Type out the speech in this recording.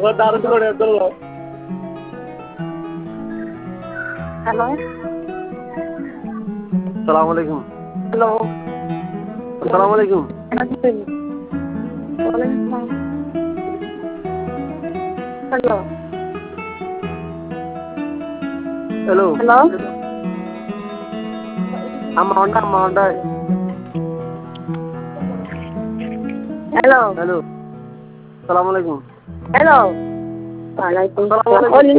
দারুণ করে চলো। হ্যালো সালাম আলাইকুম। হ্যালো আসসালামু আলাইকুম। হ্যালো হ্যালো হ্যালো আমা হ্যালো হ্যালো সালাম আলাইকুম। হ্যালো ওয়ালাইকুম আসসালামু আলাইকুম। আসসালাম